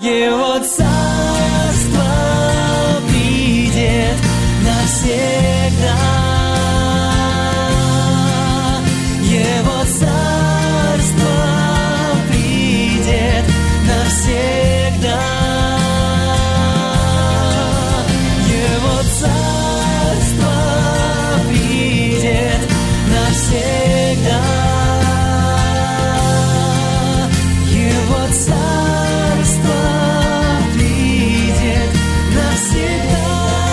Его царство придет навсегда. Его царство придет навсегда. Его царство придет навсегда. Его царство придет навсегда.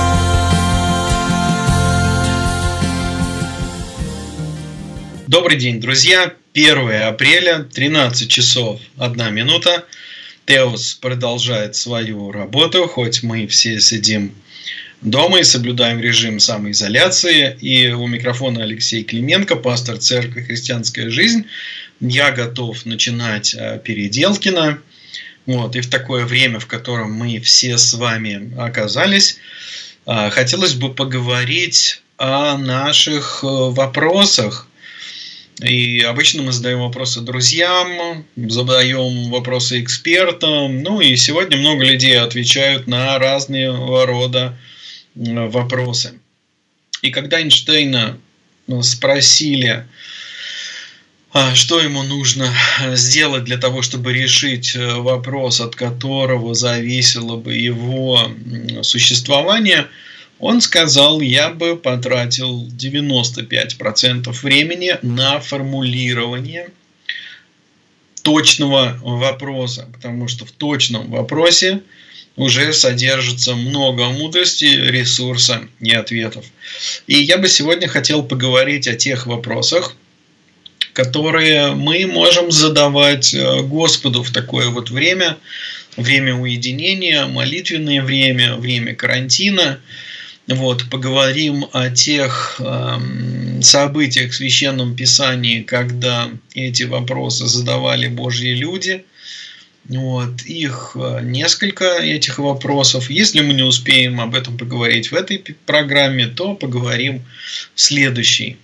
Добрый день, друзья. 1 апреля, 13 часов 1 минута. Теос продолжает свою работу, хоть мы все сидим дома и соблюдаем режим самоизоляции. И у микрофона Алексей Клименко, пастор Церкви «Христианская жизнь». Я готов начинать Переделкино. И в такое время, в котором мы все с вами оказались, хотелось бы поговорить о наших вопросах. И обычно мы задаем вопросы друзьям, задаем вопросы экспертам. И сегодня много людей отвечают на разного рода вопросы. И когда Эйнштейна спросили, что ему нужно сделать для того, чтобы решить вопрос, от которого зависело бы его существование, он сказал: я бы потратил 95% времени на формулирование точного вопроса, потому что в точном вопросе уже содержится много мудрости, ресурса и ответов. И я бы сегодня хотел поговорить о тех вопросах, которые мы можем задавать Господу в такое время уединения, молитвенное время, время карантина. Поговорим о тех событиях в Священном Писании, когда эти вопросы задавали Божьи люди. Их несколько, этих вопросов. Если мы не успеем об этом поговорить в этой программе, то поговорим в следующей.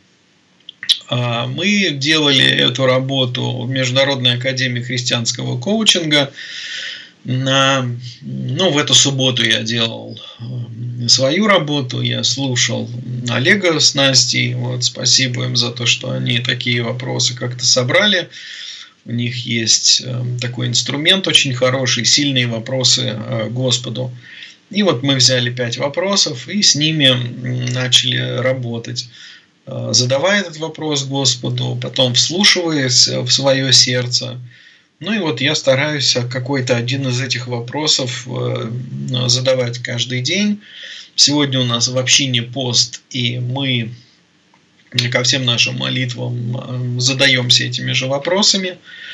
Мы делали эту работу в Международной академии христианского коучинга. В эту субботу я делал свою работу, я слушал Олега с Настей. Спасибо им за то, что они такие вопросы как-то собрали. У них есть такой инструмент очень хороший, сильные вопросы Господу. И мы взяли 5 вопросов и с ними начали работать, задавая этот вопрос Господу, потом вслушиваясь в свое сердце. Я стараюсь какой-то один из этих вопросов задавать каждый день. Сегодня у нас в общине пост, и мы ко всем нашим молитвам задаемся этими же вопросами,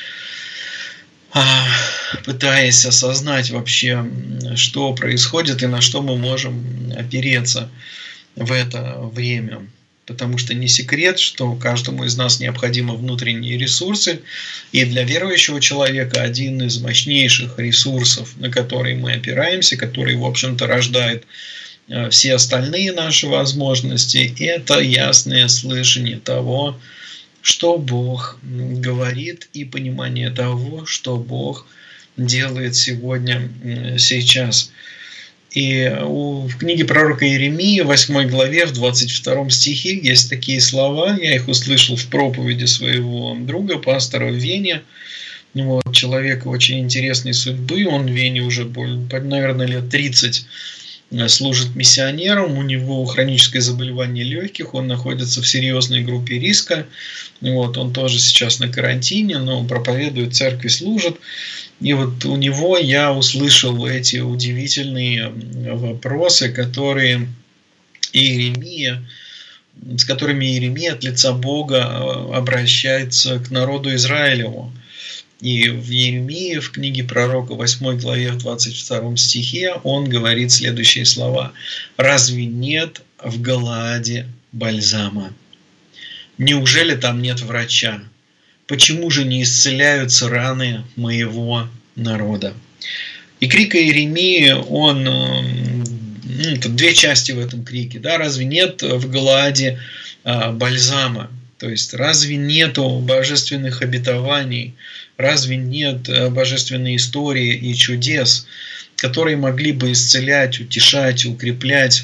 пытаясь осознать вообще, что происходит и на что мы можем опереться в это время. Потому что не секрет, что каждому из нас необходимы внутренние ресурсы. И для верующего человека один из мощнейших ресурсов, на который мы опираемся, который, в общем-то, рождает все остальные наши возможности, это ясное слышание того, что Бог говорит, и понимание того, что Бог делает сегодня, сейчас. И в книге пророка Иеремии, 8 главе, в 22 стихе есть такие слова. Я их услышал в проповеди своего друга, пастора в Вене. Человек очень интересной судьбы. Он в Вене уже, наверное, лет 30 служит миссионером. У него хроническое заболевание легких. Он находится в серьезной группе риска. Он тоже сейчас на карантине, но проповедует, в церкви служит. И у него я услышал эти удивительные вопросы, с которыми Иеремия от лица Бога обращается к народу Израилеву. И в Иеремии, в книге пророка 8 главе, в 22 стихе, он говорит следующие слова: «Разве нет в Галааде бальзама? Неужели там нет врача? Почему же не исцеляются раны моего народа?» И крик Иеремии, это 2 части в этом крике. Разве нет в Галааде бальзама? То есть разве нету божественных обетований, разве нет божественной истории и чудес, которые могли бы исцелять, утешать, укреплять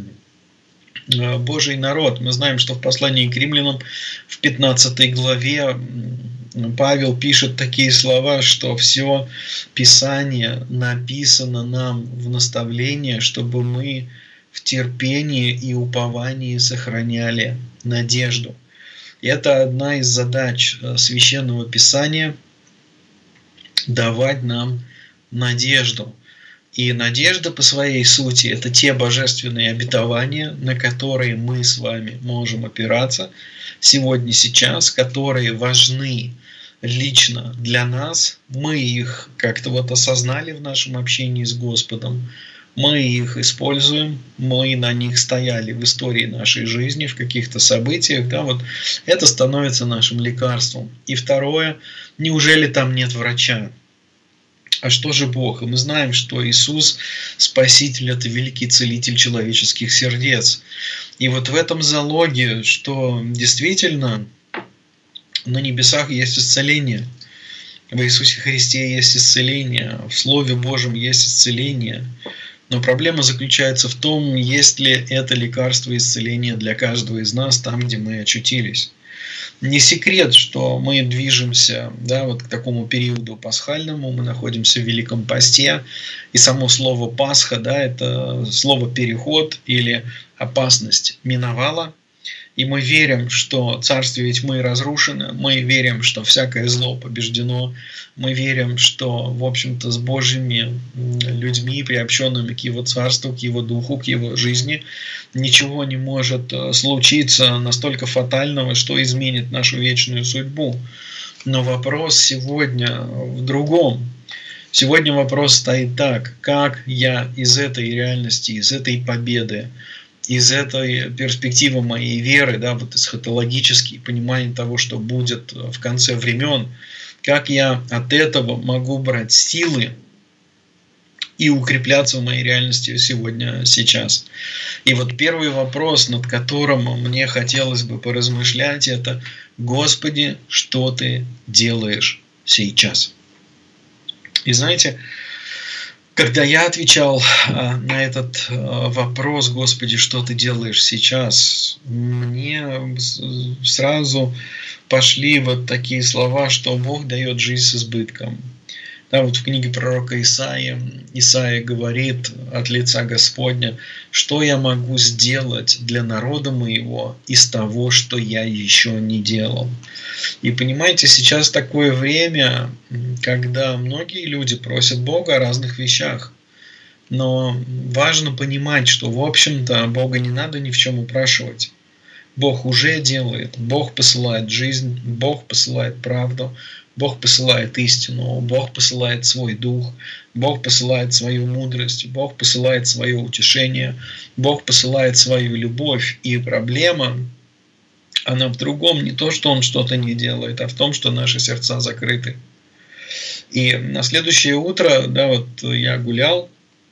Божий народ? Мы знаем, что в послании к римлянам в 15 главе Павел пишет такие слова, что все Писание написано нам в наставление, чтобы мы в терпении и уповании сохраняли надежду. И это одна из задач Священного Писания – давать нам надежду. И надежда по своей сути – это те божественные обетования, на которые мы с вами можем опираться сегодня, сейчас, которые важны лично для нас. Мы их как-то вот осознали в нашем общении с Господом, мы их используем, мы на них стояли в истории нашей жизни, в каких-то событиях, да, вот это становится нашим лекарством. И второе, неужели там нет врача? А что же Бог? И мы знаем, что Иисус, Спаситель, это великий целитель человеческих сердец. И вот в этом залоге, что действительно на небесах есть исцеление, в Иисусе Христе есть исцеление, в Слове Божьем есть исцеление. Но проблема заключается в том, есть ли это лекарство и исцеление для каждого из нас там, где мы очутились. Не секрет, что мы движемся, да, вот к такому периоду пасхальному, мы находимся в Великом Посте, и само слово Пасха, да, это слово переход или опасность миновала. И мы верим, что царствие тьмы разрушено, мы верим, что всякое зло побеждено, мы верим, что, в общем-то, с Божьими людьми, приобщенными к Его царству, к Его духу, к Его жизни, ничего не может случиться настолько фатального, что изменит нашу вечную судьбу. Но вопрос сегодня в другом. Сегодня вопрос стоит так: как я из этой реальности, из этой победы, из этой перспективы моей веры, да, вот эсхатологические понимания того, что будет в конце времен, как я от этого могу брать силы и укрепляться в моей реальности сегодня, сейчас. И вот первый вопрос, над которым мне хотелось бы поразмышлять, это: Господи, что Ты делаешь сейчас? И знаете, когда я отвечал на этот вопрос: Господи, что Ты делаешь сейчас, мне сразу пошли вот такие слова, что Бог дает жизнь с избытком. Да, вот в книге пророка Исаия говорит от лица Господня: что я могу сделать для народа моего из того, что я еще не делал. И понимаете, сейчас такое время, когда многие люди просят Бога о разных вещах. Но важно понимать, что, в общем-то, Бога не надо ни в чем упрашивать. Бог уже делает. Бог посылает жизнь, Бог посылает правду, Бог посылает истину, Бог посылает свой дух, Бог посылает свою мудрость, Бог посылает свое утешение, Бог посылает свою любовь. И проблема, она в другом, не то, что Он что-то не делает, а в том, что наши сердца закрыты. И на следующее утро, да, вот я гулял,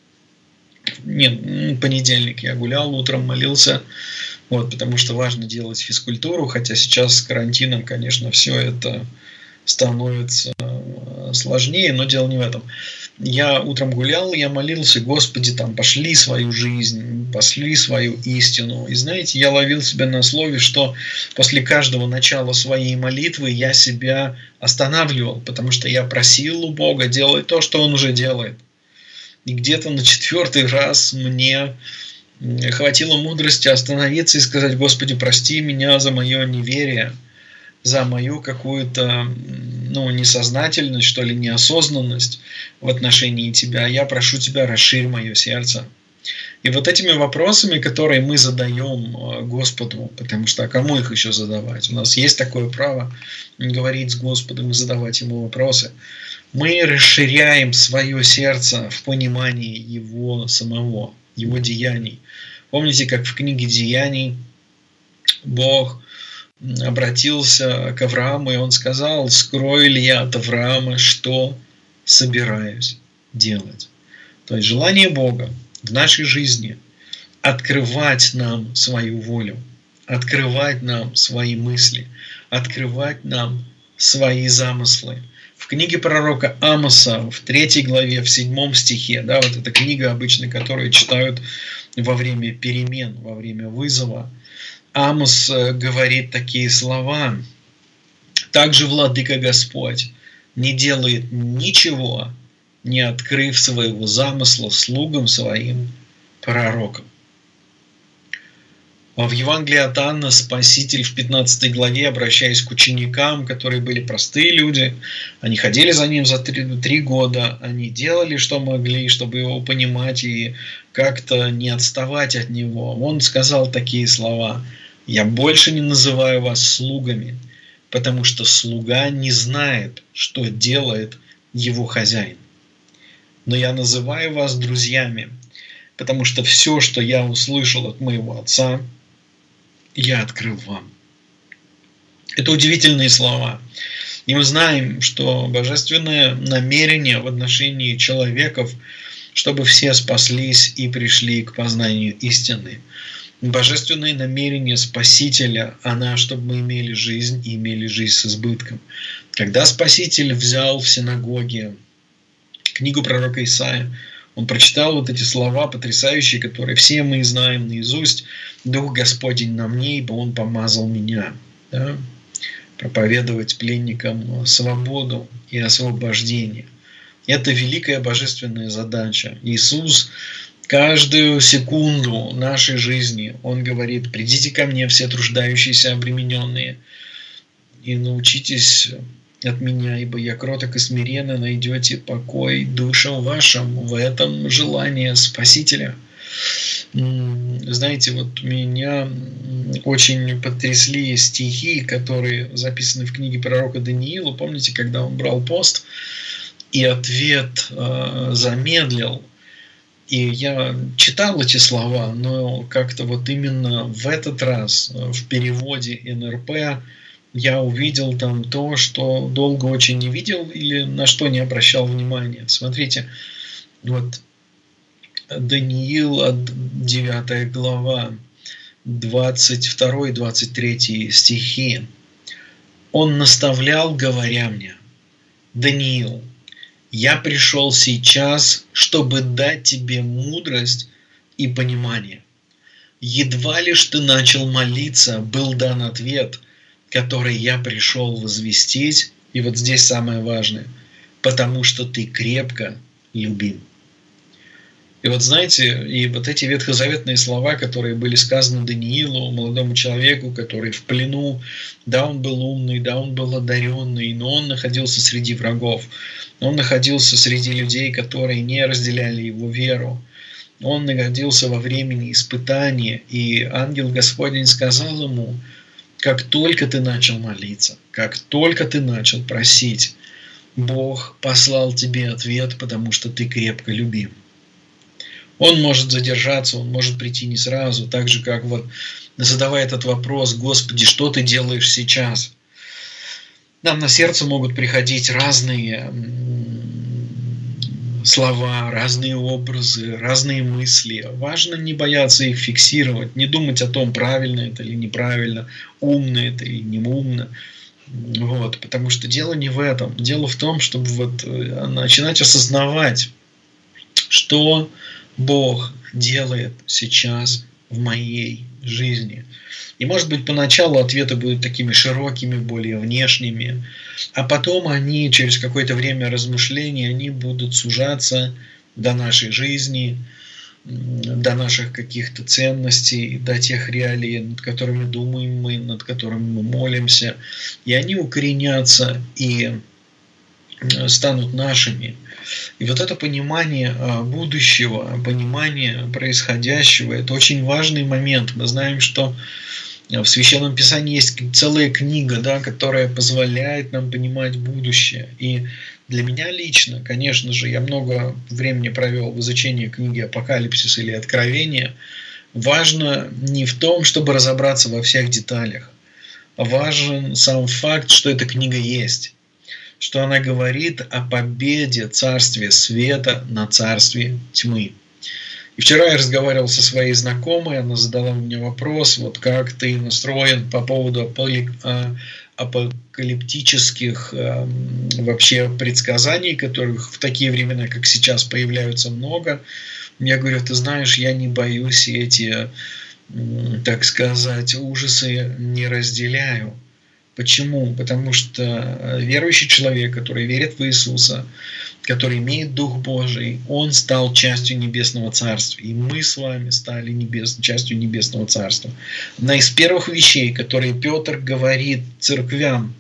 понедельник я гулял, утром молился, вот, потому что важно делать физкультуру, хотя сейчас с карантином, конечно, все это становится сложнее, но дело не в этом. Я утром гулял, я молился: Господи, там, пошли свою жизнь, пошли свою истину. И знаете, я ловил себя на слове, что после каждого начала своей молитвы я себя останавливал, потому что я просил у Бога делать то, что Он уже делает. И где-то на 4-й раз мне хватило мудрости остановиться и сказать: Господи, прости меня за мое неверие, за мою какую-то несознательность, что ли, неосознанность в отношении Тебя. Я прошу Тебя, расширь мое сердце. И вот этими вопросами, которые мы задаем Господу, потому что кому их еще задавать? У нас есть такое право говорить с Господом и задавать Ему вопросы. Мы расширяем свое сердце в понимании Его самого, Его деяний. Помните, как в книге Деяний Бог обратился к Аврааму, и Он сказал: скрою ли я от Авраама, что собираюсь делать? То есть желание Бога в нашей жизни открывать нам свою волю, открывать нам свои мысли, открывать нам свои замыслы. В книге пророка Амоса, в 3 главе, в 7 стихе, да, вот эта книга обычно, которую читают во время перемен, во время вызова, Амос говорит такие слова: «Также Владыка Господь не делает ничего, не открыв своего замысла слугам своим пророкам». В Евангелии от Иоанна Спаситель в 15 главе, обращаясь к ученикам, которые были простые люди, они ходили за ним за 3 года, они делали, что могли, чтобы его понимать и как-то не отставать от него. Он сказал такие слова: «Я больше не называю вас слугами, потому что слуга не знает, что делает его хозяин. Но я называю вас друзьями, потому что все, что я услышал от моего отца, я открыл вам». Это удивительные слова. И мы знаем, что божественное намерение в отношении человеков, чтобы все спаслись и пришли к познанию истины. Божественное намерение Спасителя, она, чтобы мы имели жизнь и имели жизнь с избытком. Когда Спаситель взял в синагоге книгу пророка Исаия, он прочитал вот эти слова потрясающие, которые все мы знаем наизусть: «Дух Господень на мне, ибо Он помазал меня». Да? Проповедовать пленникам свободу и освобождение. Это великая божественная задача. Иисус каждую секунду нашей жизни, Он говорит: «Придите ко мне, все труждающиеся, обремененные, и научитесь от меня, ибо я кроток и смиренно, найдете покой душам вашим». В этом желание Спасителя. Знаете, вот меня очень потрясли стихи, которые записаны в книге пророка Даниила. Помните, когда он брал пост, и ответ замедлил. И я читал эти слова, но как-то вот именно в этот раз в переводе НРП я увидел там то, что долго очень не видел или на что не обращал внимания. Смотрите, вот Даниил, 9 глава, 22-23 стихи. «Он наставлял, говоря мне: Даниил, я пришел сейчас, чтобы дать тебе мудрость и понимание. Едва лишь ты начал молиться, был дан ответ, который я пришел возвестить». И вот здесь самое важное: «потому что ты крепко любим». И вот знаете, и вот эти ветхозаветные слова, которые были сказаны Даниилу, молодому человеку, который в плену, да, он был умный, да, он был одаренный, но он находился среди врагов, он находился среди людей, которые не разделяли его веру, он находился во времени испытания, и ангел Господень сказал ему: как только ты начал молиться, как только ты начал просить, Бог послал тебе ответ, потому что ты крепко любим. Он может задержаться, он может прийти не сразу, так же, как вот задавая этот вопрос: Господи, что ты делаешь сейчас? Нам на сердце могут приходить разные слова, разные образы, разные мысли. Важно не бояться их фиксировать, не думать о том, правильно это или неправильно, умно это или не умно. Вот, потому что дело не в этом. Дело в том, чтобы вот начинать осознавать, что Бог делает сейчас в моей жизни. И, может быть, поначалу ответы будут такими широкими, более внешними, а потом они, через какое-то время размышления, они будут сужаться до нашей жизни, до наших каких-то ценностей, до тех реалий, над которыми думаем мы, над которыми мы молимся. И они укоренятся и станут нашими. И вот это понимание будущего, понимание происходящего, это очень важный момент. Мы знаем, что в Священном Писании есть целая книга, да, которая позволяет нам понимать будущее. И для меня лично, конечно же, я много времени провел в изучении книги «Апокалипсис» или «Откровение». Важно не в том, чтобы разобраться во всех деталях, а важен сам факт, что эта книга есть, что она говорит о победе царствия света над царствием тьмы. И вчера я разговаривал со своей знакомой, она задала мне вопрос, вот как ты настроен по поводу апокалиптических вообще предсказаний, которых в такие времена, как сейчас, появляются много. Я говорю, ты знаешь, я не боюсь эти, так сказать, ужасы не разделяю. Почему? Потому что верующий человек, который верит в Иисуса, который имеет Дух Божий, он стал частью Небесного Царства. И мы с вами стали частью Небесного Царства. Одна из первых вещей, которые Петр говорит церквям,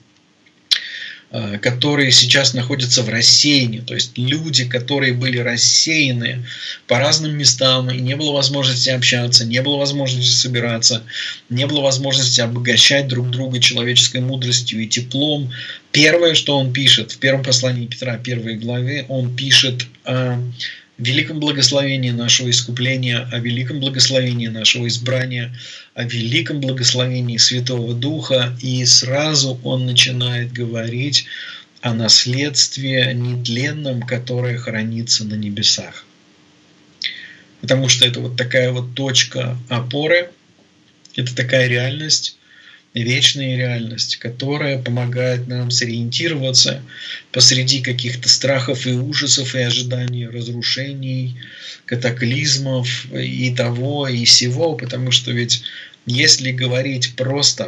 которые сейчас находятся в рассеянии, то есть люди, которые были рассеяны по разным местам, и не было возможности общаться, не было возможности собираться, не было возможности обогащать друг друга человеческой мудростью и теплом. Первое, что он пишет в первом послании Петра, 1 главе, он пишет о великом благословении нашего искупления, о великом благословении нашего избрания, о великом благословении Святого Духа, и сразу он начинает говорить о наследстве нетленном, которое хранится на небесах. Потому что это вот такая вот точка опоры, это такая реальность, вечная реальность, которая помогает нам сориентироваться посреди каких-то страхов и ужасов, и ожиданий разрушений, катаклизмов и того, и сего, потому что ведь если говорить просто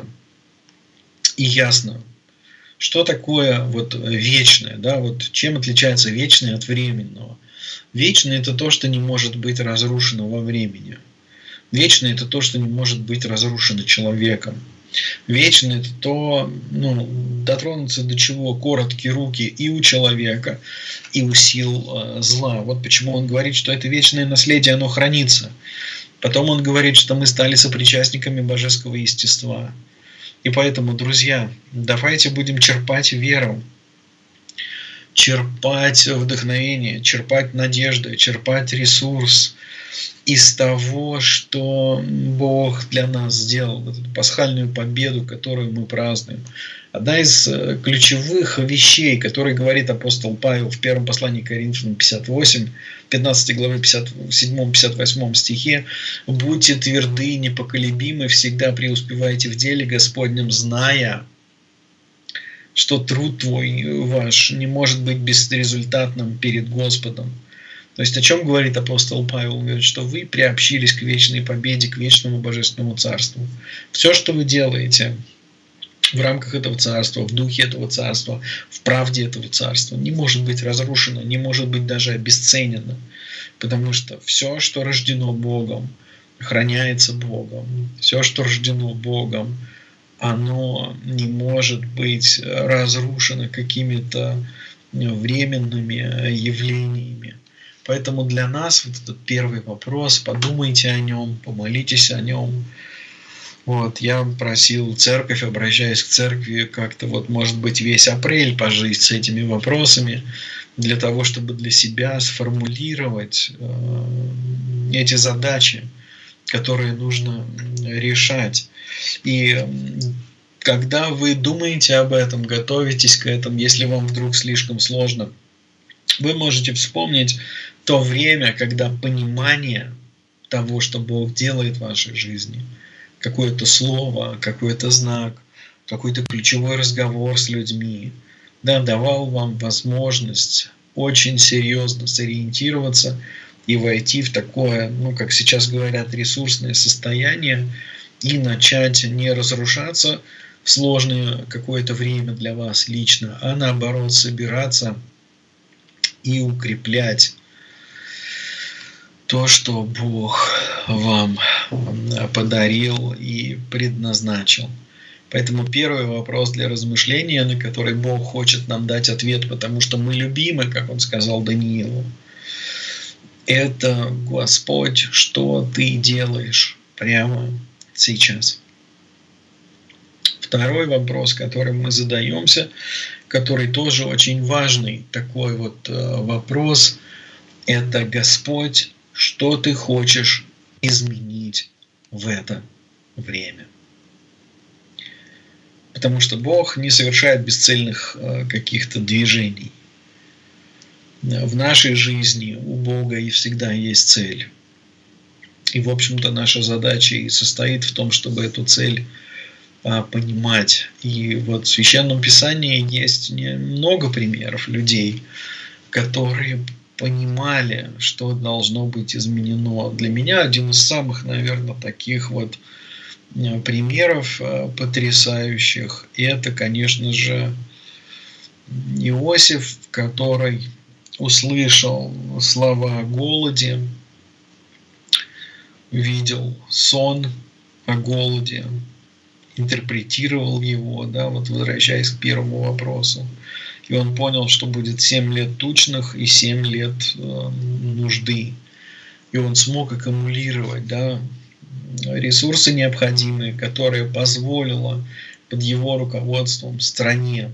и ясно, что такое вот вечное, да, вот чем отличается вечное от временного? Вечное – это то, что не может быть разрушено во времени. Вечное – это то, что не может быть разрушено человеком. Вечно это то, дотронуться до чего короткие руки и у человека, и у сил зла. Вот почему он говорит, что это вечное наследие, оно хранится. Потом он говорит, что мы стали сопричастниками божеского естества. И поэтому, друзья, давайте будем черпать веру, черпать вдохновение, черпать надежду, черпать ресурс из того, что Бог для нас сделал, вот эту пасхальную победу, которую мы празднуем. Одна из ключевых вещей, которые говорит апостол Павел в первом послании к Коринфянам 58, 15 главе 57-58 стихе: «Будьте тверды, непоколебимы, всегда преуспевайте в деле Господнем, зная, что труд твой ваш не может быть безрезультатным перед Господом». То есть о чем говорит апостол Павел? Он говорит, что вы приобщились к вечной победе, к вечному божественному царству. Все, что вы делаете в рамках этого царства, в духе этого царства, в правде этого царства, не может быть разрушено, не может быть даже обесценено. Потому что все, что рождено Богом, храняется Богом. Все, что рождено Богом, оно не может быть разрушено какими-то временными явлениями. Поэтому для нас вот этот первый вопрос, подумайте о нем, помолитесь о нем. Вот, я просил церковь, обращаясь к церкви, как-то вот, может быть, весь апрель пожить с этими вопросами, для того, чтобы для себя сформулировать эти задачи, которые нужно решать. И когда вы думаете об этом, готовитесь к этому, если вам вдруг слишком сложно, вы можете вспомнить то время, когда понимание того, что Бог делает в вашей жизни, какое-то слово, какой-то знак, какой-то ключевой разговор с людьми, да, давал вам возможность очень серьезно сориентироваться и войти в такое, как сейчас говорят, ресурсное состояние и начать не разрушаться в сложное какое-то время для вас лично, а наоборот собираться и укреплять то, что Бог вам подарил и предназначил. Поэтому первый вопрос для размышления, на который Бог хочет нам дать ответ, потому что мы любимы, как Он сказал Даниилу, это: Господь, что Ты делаешь прямо сейчас? Второй вопрос, которым мы задаемся, который тоже очень важный такой вот вопрос, это: Господь, что Ты хочешь изменить в это время? Потому что Бог не совершает бесцельных каких-то движений. В нашей жизни у Бога и всегда есть цель. И, в общем-то, наша задача и состоит в том, чтобы эту цель понимать. И вот в Священном Писании есть много примеров людей, которые понимали, что должно быть изменено. Для меня один из самых, наверное, таких вот примеров потрясающих, это, конечно же, Иосиф, который услышал слова о голоде, видел сон о голоде, интерпретировал его, да, вот возвращаясь к первому вопросу. И он понял, что будет 7 лет тучных и 7 лет нужды. И он смог аккумулировать, да, ресурсы необходимые, которые позволило под его руководством стране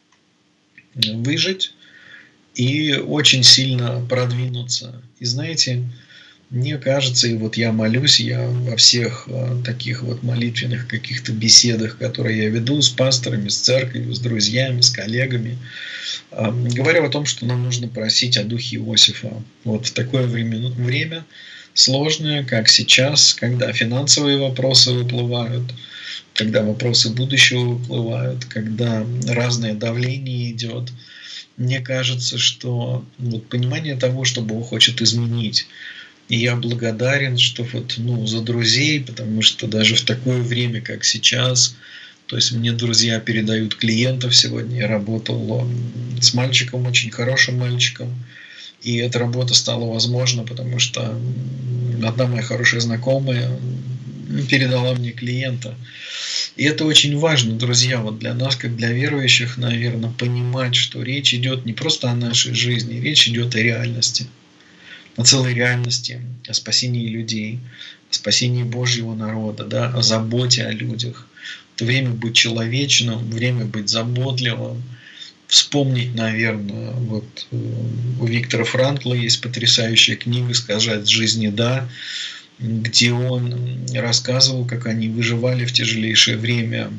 выжить и очень сильно продвинуться. И знаете, мне кажется, и вот я молюсь, я во всех таких вот молитвенных каких-то беседах, которые я веду с пасторами, с церковью, с друзьями, с коллегами, говорю о том, что нам нужно просить о духе Иосифа. Вот в такое время сложное, как сейчас, когда финансовые вопросы выплывают, когда вопросы будущего выплывают, когда разное давление идет. Мне кажется, что вот понимание того, что Бог хочет изменить. И я благодарен, что вот, за друзей, потому что даже в такое время, как сейчас, то есть мне друзья передают клиентов. Сегодня я работал с мальчиком, очень хорошим мальчиком, и эта работа стала возможна, потому что одна моя хорошая знакомая передала мне клиента. И это очень важно, друзья, вот для нас, как для верующих, наверное, понимать, что речь идет не просто о нашей жизни, речь идет о реальности, о целой реальности, о спасении людей, о спасении Божьего народа, да, о заботе о людях. Это время быть человечным, время быть заботливым. Вспомнить, наверное, вот у Виктора Франкла есть потрясающая книга «Сказать жизни да», где он рассказывал, как они выживали в тяжелейшее время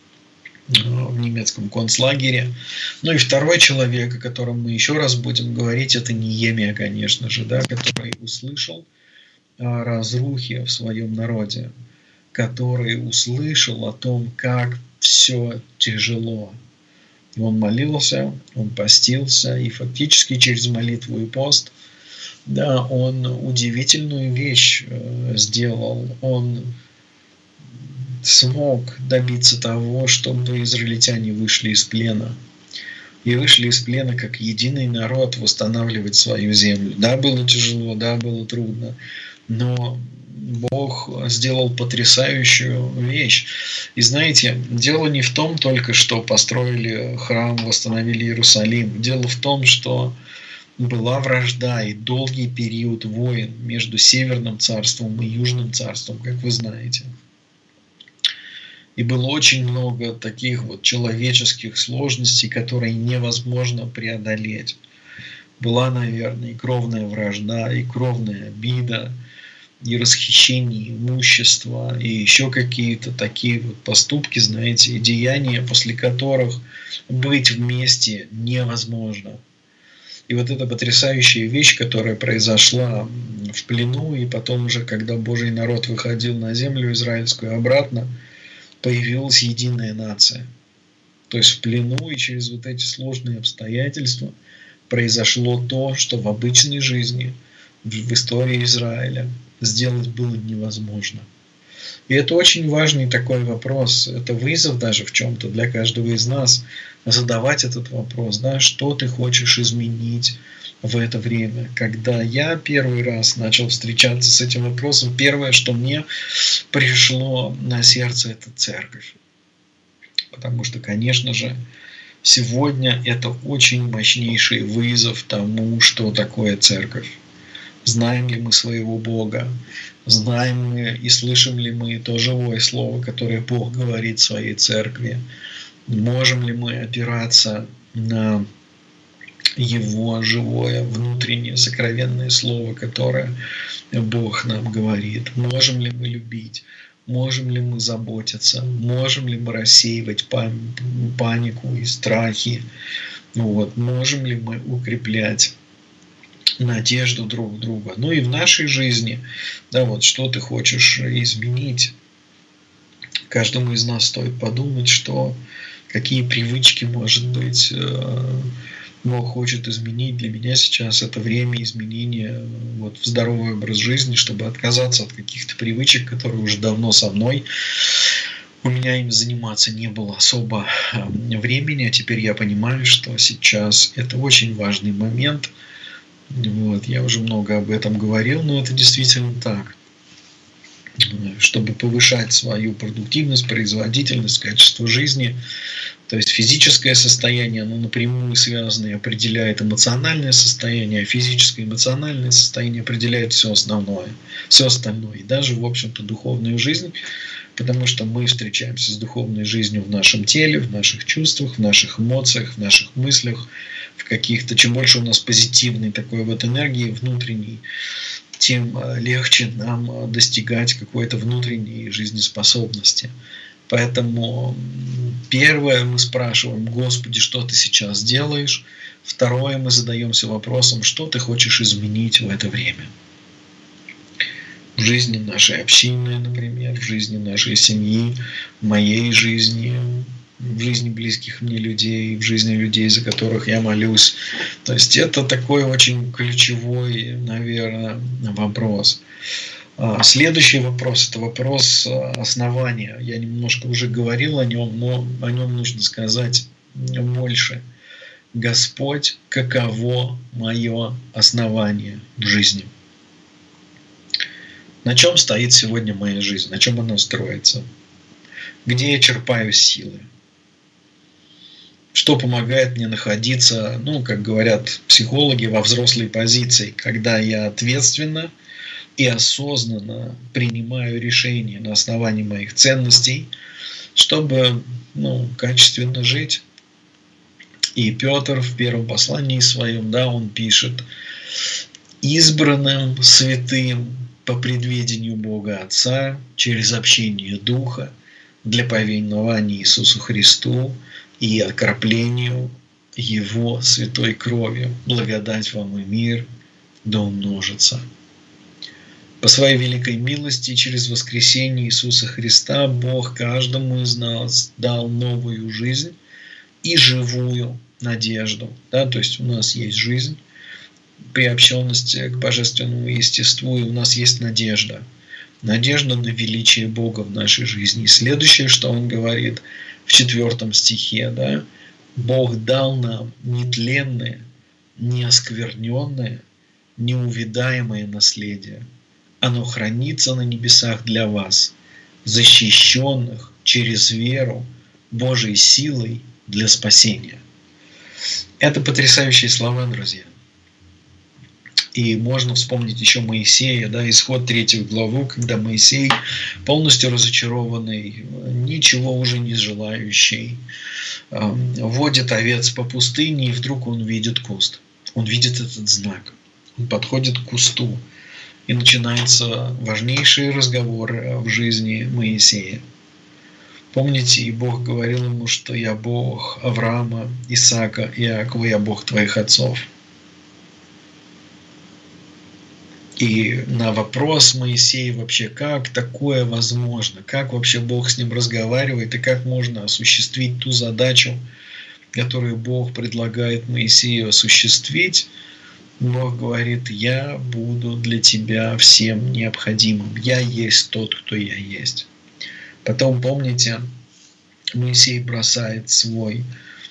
в немецком концлагере. Ну и второй человек, о котором мы еще раз будем говорить, это Неемия, конечно же, да, который услышал о разрухе в своем народе, который услышал о том, как все тяжело. И он молился, он постился, и фактически через молитву и пост, да, он удивительную вещь сделал. Он смог добиться того, чтобы израильтяне вышли из плена. И вышли из плена как единый народ восстанавливать свою землю. Да, было тяжело, да, было трудно, но Бог сделал потрясающую вещь. И знаете, дело не в том только, что построили храм, восстановили Иерусалим. Дело в том, что была вражда и долгий период войн между Северным царством и Южным царством, как вы знаете. И было очень много таких вот человеческих сложностей, которые невозможно преодолеть. Была, наверное, и кровная вражда, и кровная обида, и расхищение имущества, и еще какие-то такие вот поступки, знаете, и деяния, после которых быть вместе невозможно. И вот эта потрясающая вещь, которая произошла в плену, и потом уже, когда Божий народ выходил на землю израильскую обратно, появилась единая нация. То есть в плену и через вот эти сложные обстоятельства произошло то, что в обычной жизни, в истории Израиля сделать было невозможно. И это очень важный такой вопрос. Это вызов даже в чем-то для каждого из нас задавать этот вопрос, да, что ты хочешь изменить в это время. Когда я первый раз начал встречаться с этим вопросом, первое, что мне пришло на сердце, это церковь. Потому что, конечно же, сегодня это очень мощнейший вызов тому, что такое церковь. Знаем ли мы своего Бога? Знаем мы и слышим ли мы то живое слово, которое Бог говорит своей церкви? Можем ли мы опираться на Его живое, внутреннее, сокровенное слово, которое Бог нам говорит? Можем ли мы любить? Можем ли мы заботиться? Можем ли мы рассеивать панику и страхи? Вот. Можем ли мы укреплять надежду друг друга. Ну и в нашей жизни, да, вот что ты хочешь изменить. Каждому из нас стоит подумать, что какие привычки, может быть, Бог хочет изменить. Для меня сейчас это время изменения вот, в здоровый образ жизни, чтобы отказаться от каких-то привычек, которые уже давно со мной. У меня им заниматься не было особо времени, а теперь я понимаю, что сейчас это очень важный момент. Вот, я уже много об этом говорил, но это действительно так. Чтобы повышать свою продуктивность, производительность, качество жизни. То есть физическое состояние, оно напрямую связано и определяет эмоциональное состояние, а физическое и эмоциональное состояние определяет все остальное. И даже, в общем-то, духовную жизнь, потому что мы встречаемся с духовной жизнью в нашем теле, в наших чувствах, в наших эмоциях, в наших мыслях, в каких-то. Чем больше у нас позитивной такой вот энергии внутренней, тем легче нам достигать какой-то внутренней жизнеспособности. Поэтому первое, мы спрашиваем: Господи, что ты сейчас делаешь? Второе, мы задаемся вопросом: что ты хочешь изменить в это время? В жизни нашей общины, например, в жизни нашей семьи, в моей жизни, в жизни близких мне людей, в жизни людей, за которых я молюсь. То есть это такой очень ключевой, наверное, вопрос. Следующий вопрос – это вопрос основания. Я немножко уже говорил о нем, но о нем нужно сказать больше. Господь, каково мое основание в жизни? На чем стоит сегодня моя жизнь? На чем она строится? Где я черпаю силы? Что помогает мне находиться, как говорят психологи, во взрослой позиции, когда я ответственно и осознанно принимаю решения на основании моих ценностей, чтобы качественно жить. И Петр в первом послании своем, он пишет: избранным, святым по предведению Бога Отца, через общение Духа, для повинования Иисусу Христу и окроплению Его святой кровью, благодать вам и мир да умножится. По своей великой милости через воскресение Иисуса Христа Бог каждому из нас дал новую жизнь и живую надежду. То есть у нас есть жизнь, приобщенность к божественному естеству, и у нас есть надежда. Надежда на величие Бога в нашей жизни. И следующее, что он говорит в 4 стихе, Бог дал нам нетленное, неоскверненное, неувидаемое наследие. Оно хранится на небесах для вас, защищенных через веру Божьей силой для спасения. Это потрясающие слова, друзья. И можно вспомнить еще Моисея, Исход 3 главу, когда Моисей, полностью разочарованный, ничего уже не желающий, водит овец по пустыне, и вдруг он видит куст. Он видит этот знак. Он подходит к кусту, и начинается важнейший разговор в жизни Моисея. Помните, и Бог говорил ему, что «Я Бог Авраама, Исаака, Иакова, я Бог твоих отцов». И на вопрос Моисея вообще, как такое возможно, как вообще Бог с ним разговаривает, и как можно осуществить ту задачу, которую Бог предлагает Моисею осуществить, Бог говорит: я буду для тебя всем необходимым, я есть тот, кто я есть. Потом, помните, Моисей бросает свой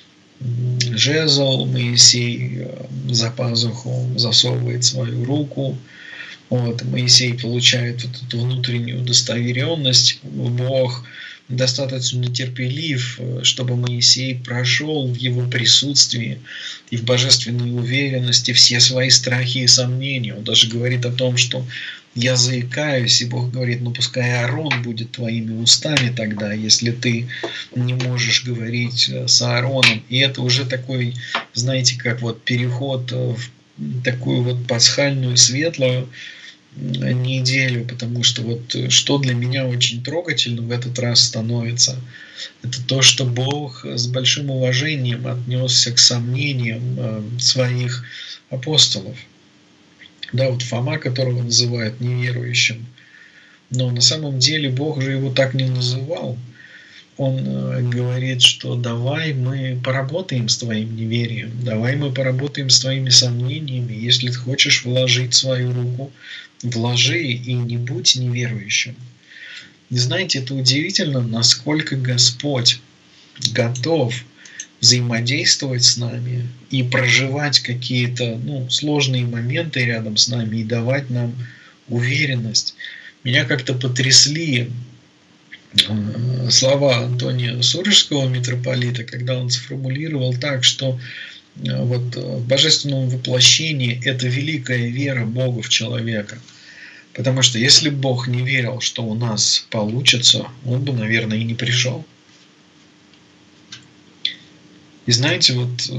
жезл, Моисей за пазуху засовывает свою руку. Моисей получает эту внутреннюю удостоверенность. Бог достаточно терпелив, чтобы Моисей прошел в его присутствии и в божественной уверенности все свои страхи и сомнения. Он даже говорит о том, что я заикаюсь, и Бог говорит: пускай Аарон будет твоими устами тогда, если ты не можешь говорить с Аароном. И это уже такой, знаете, как переход в такую пасхальную, светлую неделю, потому что что для меня очень трогательно в этот раз становится, это то, что Бог с большим уважением отнесся к сомнениям своих апостолов. Да, вот Фома, которого называют неверующим. Но на самом деле Бог же его так не называл. Он говорит, что давай мы поработаем с твоим неверием, давай мы поработаем с твоими сомнениями. Если ты хочешь вложить свою руку, вложи и не будь неверующим. И знаете, это удивительно, насколько Господь готов взаимодействовать с нами и проживать какие-то сложные моменты рядом с нами и давать нам уверенность. Меня как-то потрясли слова Антония Сурожского, митрополита, когда он сформулировал так, что вот в божественном воплощении это великая вера Бога в человека. Потому что если бы Бог не верил, что у нас получится, он бы, наверное, и не пришел. И знаете, вот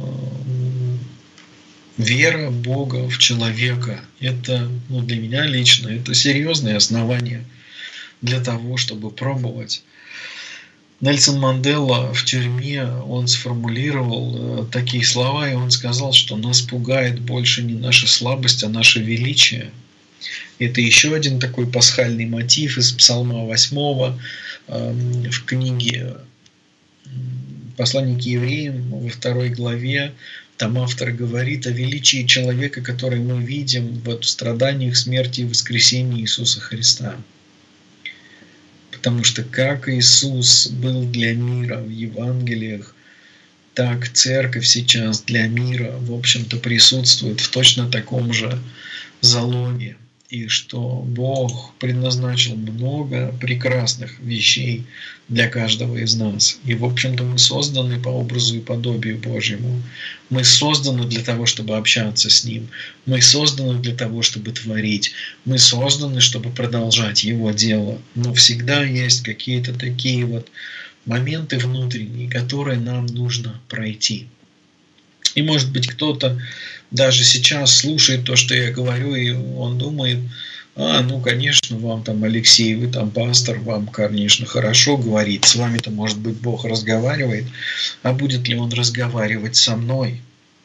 вера Бога в человека, это для меня лично, это серьезное основание для того, чтобы пробовать. Нельсон Мандела в тюрьме, он сформулировал такие слова, и он сказал, что нас пугает больше не наша слабость, а наше величие. Это еще один такой пасхальный мотив из Псалма 8 в книге «Послание к евреям» во 2 главе. Там автор говорит о величии человека, который мы видим в страданиях, смерти и воскресении Иисуса Христа. Потому что как Иисус был для мира в Евангелиях, так Церковь сейчас для мира, в общем-то, присутствует в точно таком же залоге. И что Бог предназначил много прекрасных вещей для каждого из нас. И, в общем-то, мы созданы по образу и подобию Божьему. Мы созданы для того, чтобы общаться с Ним. Мы созданы для того, чтобы творить. Мы созданы, чтобы продолжать Его дело. Но всегда есть какие-то такие вот моменты внутренние, которые нам нужно пройти. И, может быть, кто-то даже сейчас слушает то, что я говорю, и он думает, конечно, вам там, Алексей, вы там пастор, вам, конечно, хорошо говорить, с вами-то, может быть, Бог разговаривает, а будет ли Он разговаривать со мной?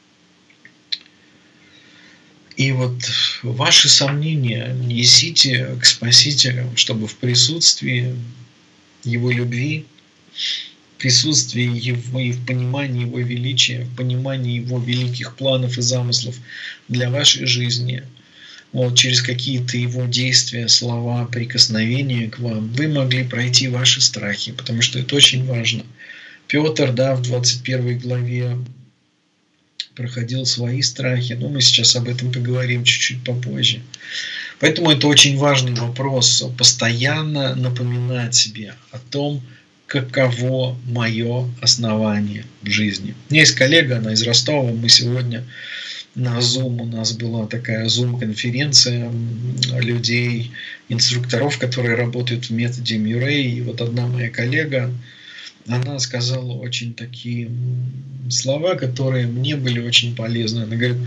И вот ваши сомнения несите к Спасителю, чтобы в присутствии Его любви, в присутствии Его и в понимании Его величия, в понимании Его великих планов и замыслов для вашей жизни, через какие-то Его действия, слова, прикосновения к вам, вы могли пройти ваши страхи, потому что это очень важно. Петр, в 21 главе проходил свои страхи, но мы сейчас об этом поговорим чуть-чуть попозже. Поэтому это очень важный вопрос, постоянно напоминать себе о том, каково мое основание в жизни. У меня есть коллега, она из Ростова, мы сегодня на Zoom, у нас была такая Zoom-конференция людей, инструкторов, которые работают в методе Мюррей, и вот одна моя коллега, она сказала очень такие слова, которые мне были очень полезны. Она говорит,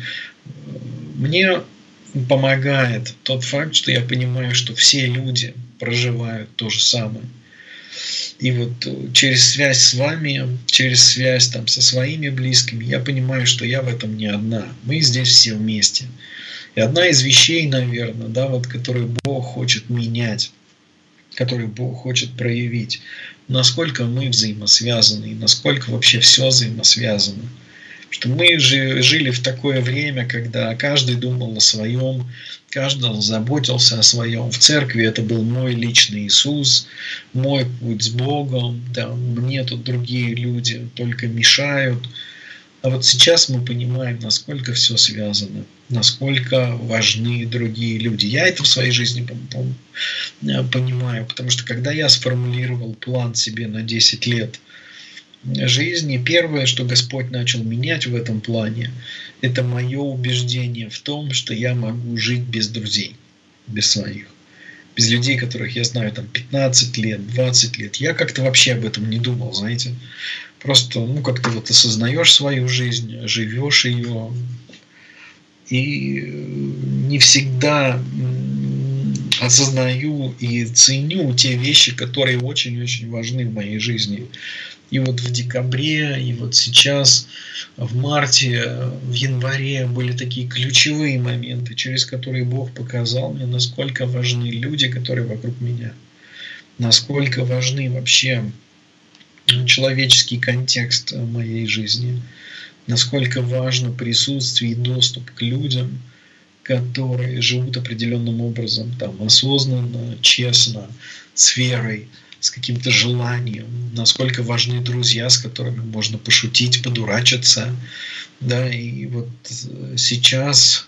мне помогает тот факт, что я понимаю, что все люди проживают то же самое. И вот через связь с вами, через связь со своими близкими, я понимаю, что я в этом не одна. Мы здесь все вместе. И одна из вещей, наверное, которую Бог хочет менять, которую Бог хочет проявить, насколько мы взаимосвязаны, и насколько вообще все взаимосвязано. Что мы же жили в такое время, когда каждый думал о своем, каждый заботился о своем. В церкви это был мой личный Иисус, мой путь с Богом, мне тут другие люди только мешают. А вот сейчас мы понимаем, насколько все связано, насколько важны другие люди. Я это в своей жизни понимаю, потому что когда я сформулировал план себе на 10 лет жизни, первое, что Господь начал менять в этом плане, это мое убеждение в том, что я могу жить без друзей, без своих, без людей, которых я знаю 15 лет, 20 лет. Я как-то вообще об этом не думал, знаете. Просто, как-то осознаешь свою жизнь, живешь ее, и не всегда осознаю и ценю те вещи, которые очень-очень важны в моей жизни. И вот в декабре, и вот сейчас, в марте, в январе были такие ключевые моменты, через которые Бог показал мне, насколько важны люди, которые вокруг меня. Насколько важны вообще человеческий контекст моей жизни. Насколько важно присутствие и доступ к людям, которые живут определенным образом, там, осознанно, честно, с верой, с каким-то желанием, насколько важны друзья, с которыми можно пошутить, подурачиться. Да, и вот сейчас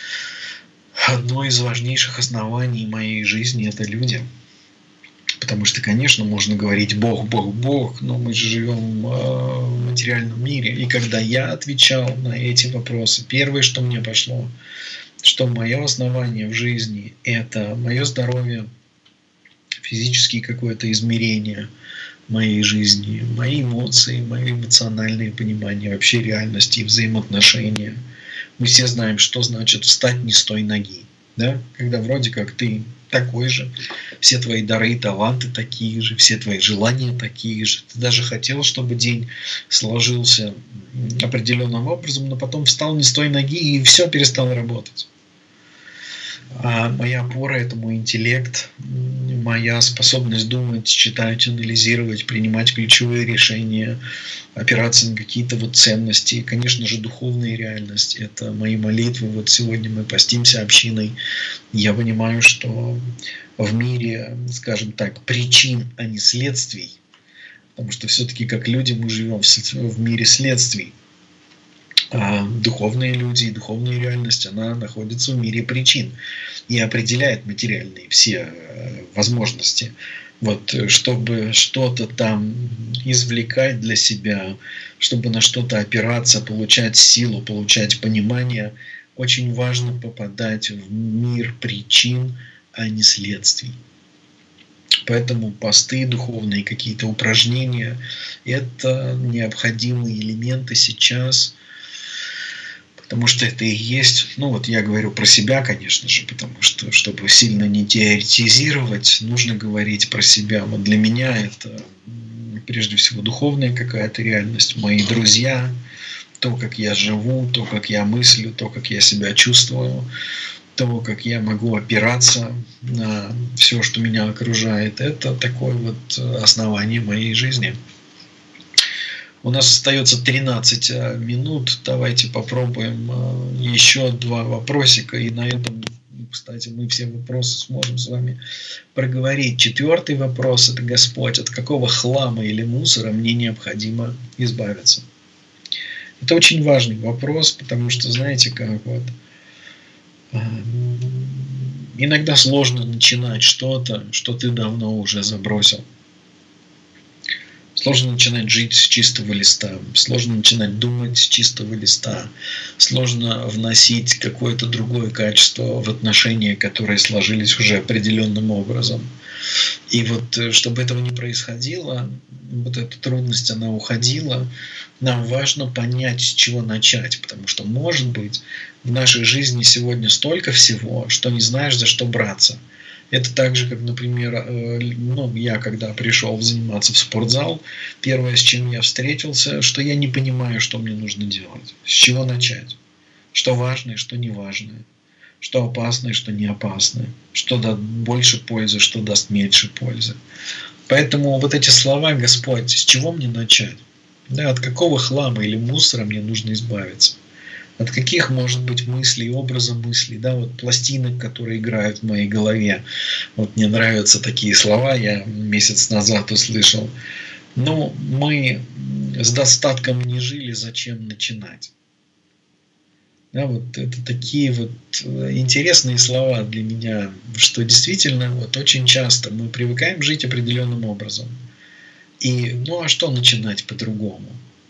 одно из важнейших оснований моей жизни – это люди. Потому что, конечно, можно говорить «Бог, Бог, Бог», но мы же живем в материальном мире. И когда я отвечал на эти вопросы, первое, что мне пошло, что мое основание в жизни – это мое здоровье, физические какое-то измерение моей жизни, мои эмоции, мое эмоциональное понимание вообще реальности и взаимоотношения. Мы все знаем, что значит встать не с той ноги. Да? Когда вроде как ты такой же, все твои дары и таланты такие же, все твои желания такие же. Ты даже хотел, чтобы день сложился определенным образом, но потом встал не с той ноги и все перестало работать. А моя опора – это мой интеллект, моя способность думать, читать, анализировать, принимать ключевые решения, опираться на какие-то вот ценности. И, конечно же, духовная реальность – это мои молитвы. Вот сегодня мы постимся общиной. Я понимаю, что в мире, скажем так, причин, а не следствий, потому что все-таки как люди мы живем в мире следствий. А духовные люди и духовная реальность, она находится в мире причин и определяет материальные все возможности. Вот, чтобы что-то там извлекать для себя, чтобы на что-то опираться, получать силу, получать понимание, очень важно попадать в мир причин, а не следствий. Поэтому посты, духовные какие-то упражнения – это необходимые элементы сейчас. Потому что это и есть, ну вот я говорю про себя, конечно же, потому что, чтобы сильно не теоретизировать, нужно говорить про себя. Вот для меня это прежде всего духовная какая-то реальность, мои друзья, то, как я живу, то, как я мыслю, то, как я себя чувствую, то, как я могу опираться на все, что меня окружает. Это такое вот основание моей жизни. У нас остается 13 минут. Давайте попробуем еще 2 вопросика. И на этом, кстати, мы все вопросы сможем с вами проговорить. 4-й вопрос – это: Господь, от какого хлама или мусора мне необходимо избавиться? Это очень важный вопрос, потому что, знаете, как вот иногда сложно начинать что-то, что ты давно уже забросил. Сложно начинать жить с чистого листа, сложно начинать думать с чистого листа, сложно вносить какое-то другое качество в отношения, которые сложились уже определенным образом. И вот чтобы этого не происходило, вот эта трудность, она уходила, нам важно понять, с чего начать, потому что, может быть, в нашей жизни сегодня столько всего, что не знаешь, за что браться. Это так же, как, например, я когда пришел заниматься в спортзал, первое, с чем я встретился, что я не понимаю, что мне нужно делать, с чего начать, что важное, что не важное, что опасное, что не опасное, что даст больше пользы, что даст меньше пользы. Поэтому вот эти слова: Господь, с чего мне начать? Да, от какого хлама или мусора мне нужно избавиться? От каких, может быть, мыслей, образа мыслей, да, вот пластинок, которые играют в моей голове. Вот мне нравятся такие слова, я месяц назад услышал. Но мы с достатком не жили, зачем начинать? Да, вот это такие вот интересные слова для меня, что действительно вот очень часто мы привыкаем жить определенным образом. И, а что начинать по-другому?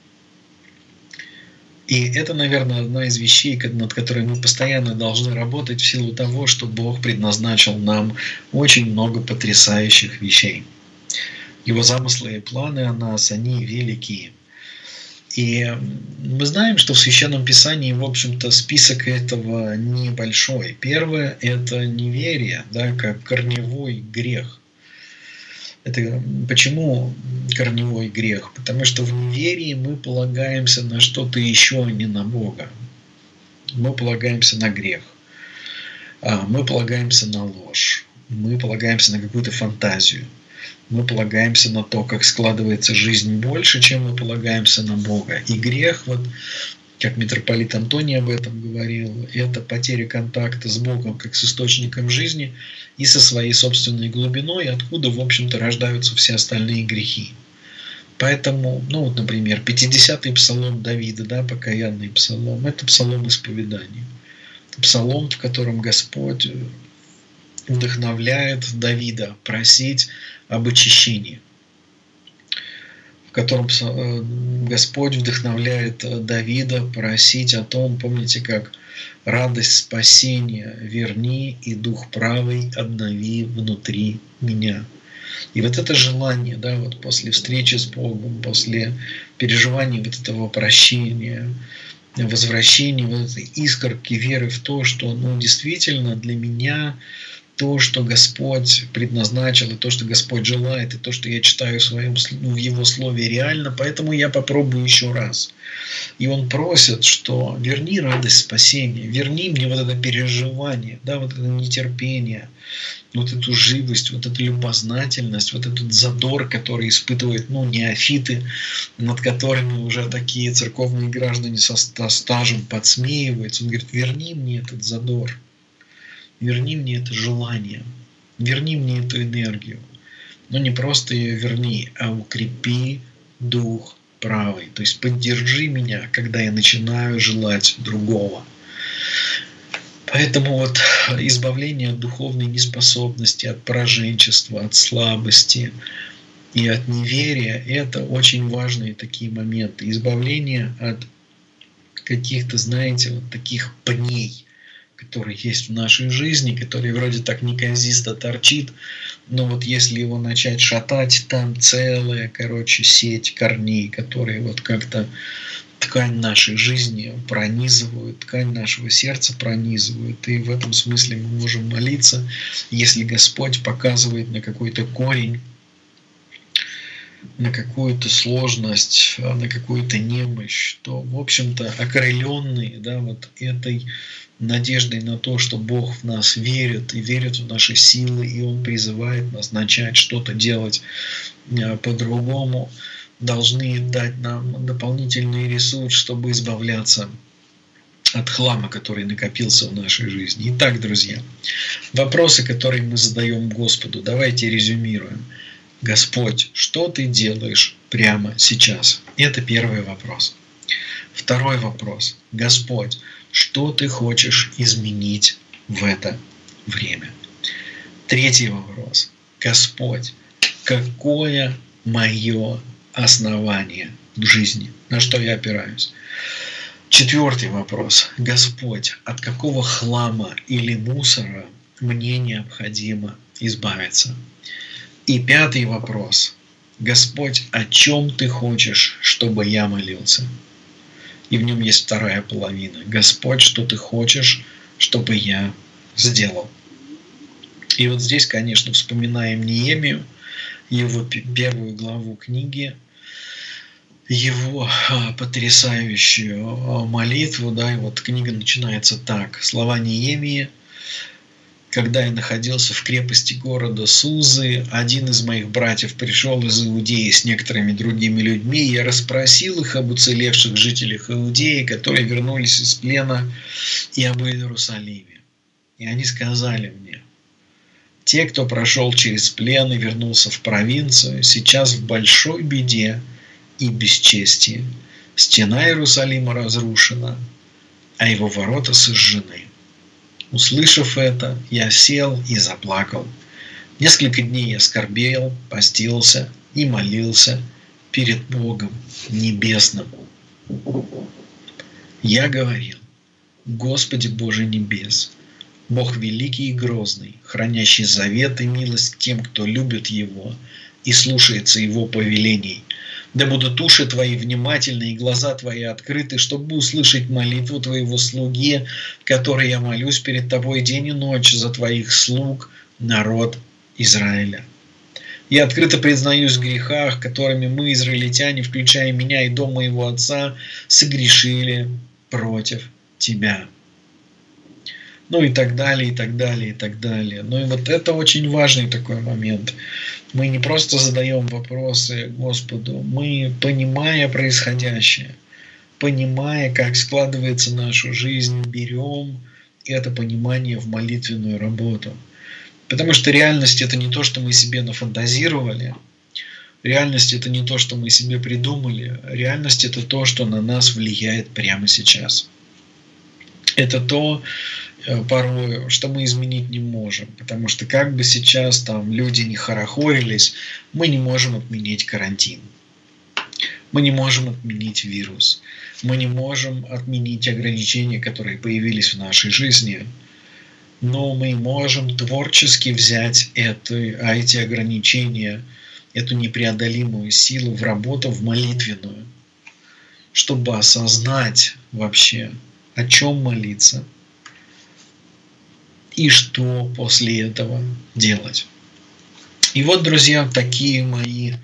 И это, наверное, одна из вещей, над которой мы постоянно должны работать в силу того, что Бог предназначил нам очень много потрясающих вещей. Его замыслы и планы о нас, они велики. И мы знаем, что в Священном Писании, в общем-то, список этого небольшой. Первое – это неверие, да, как корневой грех. Это почему корневой грех? Потому что в неверии мы полагаемся на что-то еще, а не на Бога. Мы полагаемся на грех. Мы полагаемся на ложь. Мы полагаемся на какую-то фантазию. Мы полагаемся на то, как складывается жизнь больше, чем мы полагаемся на Бога. И грех, вот как митрополит Антоний об этом говорил, это потеря контакта с Богом как с источником жизни и со своей собственной глубиной, откуда, в общем-то, рождаются все остальные грехи. Поэтому, ну вот, например, 50-й псалом Давида, да, покаянный псалом, это псалом исповедания. Это псалом, в котором Господь вдохновляет Давида просить об очищении, в котором Господь вдохновляет Давида просить о том, помните, как радость спасения верни, и дух правый обнови внутри меня. И вот это желание, да, вот после встречи с Богом, после переживания вот этого прощения, возвращения вот этой искорки веры в то, что, ну, действительно для меня то, что Господь предназначил, и то, что Господь желает, и то, что я читаю в Его Слове, реально, поэтому я попробую еще раз. И Он просит, что верни радость спасения, верни мне вот это переживание, да, вот это нетерпение, вот эту живость, вот эту любознательность, вот этот задор, который испытывают, ну, неофиты, над которыми уже такие церковные граждане со стажем подсмеиваются. Он говорит, верни мне этот задор. Верни мне это желание, верни мне эту энергию. Но не просто ее верни, а укрепи дух правый. То есть поддержи меня, когда я начинаю желать другого. Поэтому вот избавление от духовной неспособности, от пораженчества, от слабости и от неверия – это очень важные такие моменты. Избавление от каких-то, знаете, вот таких пней, который есть в нашей жизни, который вроде так неказисто торчит, но вот если его начать шатать, там целая, сеть корней, которые вот как-то ткань нашей жизни пронизывают, ткань нашего сердца пронизывают. И в этом смысле мы можем молиться, если Господь показывает на какой-то корень, на какую-то сложность, на какую-то немощь, то, в общем-то, окрыленные, да, вот этой надеждой на то, что Бог в нас верит и верит в наши силы, и Он призывает нас начать что-то делать по-другому, должны дать нам дополнительный ресурс, чтобы избавляться от хлама, который накопился в нашей жизни. Итак, друзья, вопросы, которые мы задаем Господу, давайте резюмируем. Господь, что ты делаешь прямо сейчас? Это первый вопрос. Второй вопрос. Господь, что ты хочешь изменить в это время? Третий вопрос. Господь, какое мое основание в жизни? На что я опираюсь? Четвертый вопрос. Господь, от какого хлама или мусора мне необходимо избавиться? И пятый вопрос. Господь, о чем ты хочешь, чтобы я молился? И в нем есть вторая половина. Господь, что ты хочешь, чтобы я сделал? И вот здесь, конечно, вспоминаем Неемию, его первую главу книги, его потрясающую молитву. Да, и вот книга начинается так. Слова Неемии. Когда я находился в крепости города Сузы, один из моих братьев пришел из Иудеи с некоторыми другими людьми, и я расспросил их об уцелевших жителях Иудеи, которые вернулись из плена, и об Иерусалиме. И они сказали мне: те, кто прошел через плен и вернулся в провинцию, сейчас в большой беде и бесчестии. Стена Иерусалима разрушена, а его ворота сожжены. Услышав это, я сел и заплакал. Несколько дней я скорбел, постился и молился перед Богом Небесным. Я говорил: Господи Боже небес, Бог великий и грозный, хранящий завет и милость тем, кто любит Его и слушается Его повелений. Да будут уши Твои внимательны и глаза Твои открыты, чтобы услышать молитву Твоего слуги, которой я молюсь перед Тобой день и ночь за Твоих слуг, народ Израиля. Я открыто признаюсь в грехах, которыми мы, израильтяне, включая меня и дом моего отца, согрешили против Тебя. Ну и так далее, и так далее, и так далее. Ну и вот это очень важный такой момент. Мы не просто задаем вопросы Господу, мы, понимая происходящее, понимая, как складывается наша жизнь, берем это понимание в молитвенную работу. Потому что реальность – это не то, что мы себе нафантазировали. Реальность – это не то, что мы себе придумали. Реальность – это то, что на нас влияет прямо сейчас. Это то, порой, что мы изменить не можем. Потому что как бы сейчас там люди не хорохорились, мы не можем отменить карантин. Мы не можем отменить вирус. Мы не можем отменить ограничения, которые появились в нашей жизни. Но мы можем творчески взять эти ограничения, эту непреодолимую силу в работу, в молитвенную, чтобы осознать вообще, о чем молиться и что после этого делать. И вот, друзья, такие мои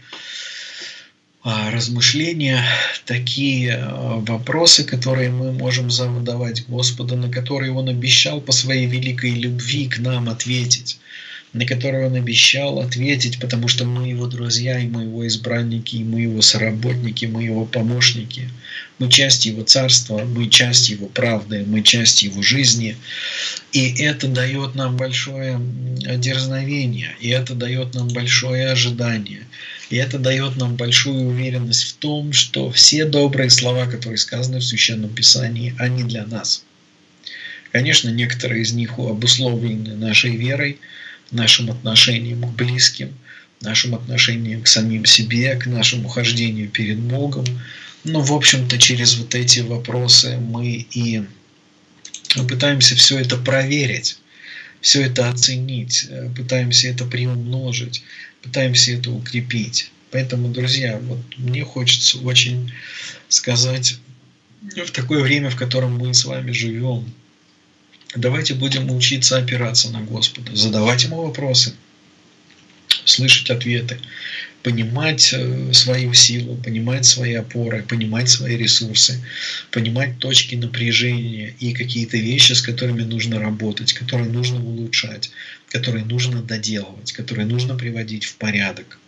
размышления, такие вопросы, которые мы можем задавать Господу, на которые Он обещал по своей великой любви к нам ответить, на которые Он обещал ответить, потому что мы Его друзья, и мы Его избранники, и мы Его соработники, мы Его помощники. Мы часть Его царства, мы часть Его правды, мы часть Его жизни. И это дает нам большое дерзновение, и это дает нам большое ожидание. И это дает нам большую уверенность в том, что все добрые слова, которые сказаны в Священном Писании, они для нас. Конечно, некоторые из них обусловлены нашей верой, нашим отношением к близким, нашим отношением к самим себе, к нашему хождению перед Богом. Но, в общем-то, через вот эти вопросы мы и пытаемся все это проверить, все это оценить, пытаемся это приумножить, пытаемся это укрепить. Поэтому, друзья, вот мне хочется очень сказать, в такое время, в котором мы с вами живем, давайте будем учиться опираться на Господа, задавать Ему вопросы, слышать ответы, понимать свою силу, понимать свои опоры, понимать свои ресурсы, понимать точки напряжения и какие-то вещи, с которыми нужно работать, которые нужно улучшать, которые нужно доделывать, которые нужно приводить в порядок.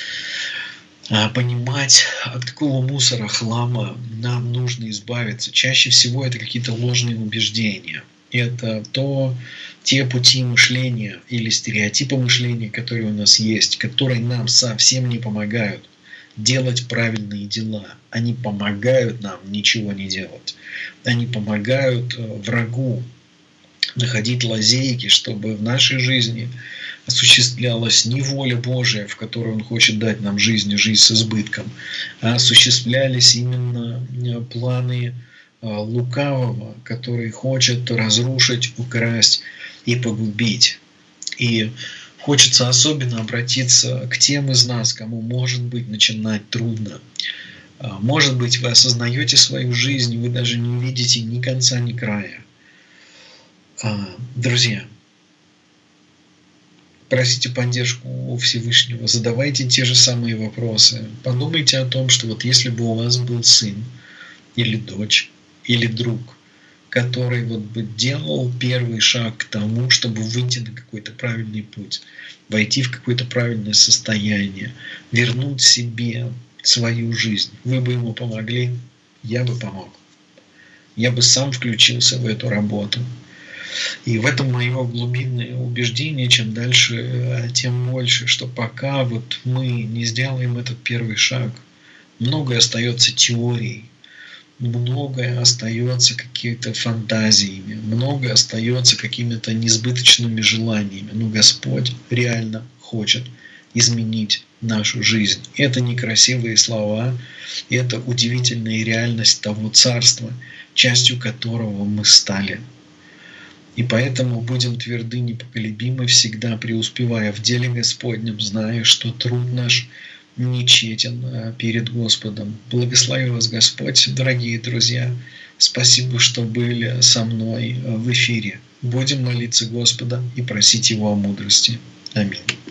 Понимать, от какого мусора, хлама нам нужно избавиться. Чаще всего это какие-то ложные убеждения. Это те пути мышления или стереотипы мышления, которые у нас есть, которые нам совсем не помогают делать правильные дела. Они помогают нам ничего не делать. Они помогают врагу находить лазейки, чтобы в нашей жизни осуществлялась не воля Божия, в которой Он хочет дать нам жизнь и жизнь с избытком, а осуществлялись именно планы лукавого, который хочет разрушить, украсть и погубить. И хочется особенно обратиться к тем из нас, кому, может быть, начинать трудно. Может быть, вы осознаете свою жизнь, вы даже не видите ни конца, ни края. Друзья, просите поддержку у Всевышнего, задавайте те же самые вопросы. Подумайте о том, что вот если бы у вас был сын или дочь, или друг, который вот бы делал первый шаг к тому, чтобы выйти на какой-то правильный путь, войти в какое-то правильное состояние, вернуть себе свою жизнь. Вы бы ему помогли, я бы помог. Я бы сам включился в эту работу. И в этом мое глубинное убеждение, чем дальше, тем больше, что пока вот мы не сделаем этот первый шаг, многое остается теорией, многое остается какими-то фантазиями, многое остается какими-то несбыточными желаниями. Но Господь реально хочет изменить нашу жизнь. Это не красивые слова, это удивительная реальность того царства, частью которого мы стали. И поэтому будем тверды, непоколебимы, всегда преуспевая в деле Господнем, зная, что труд наш нечетен перед Господом. Благослови вас Господь, дорогие друзья. Спасибо, что были со мной в эфире. Будем молиться Господа и просить Его о мудрости. Аминь.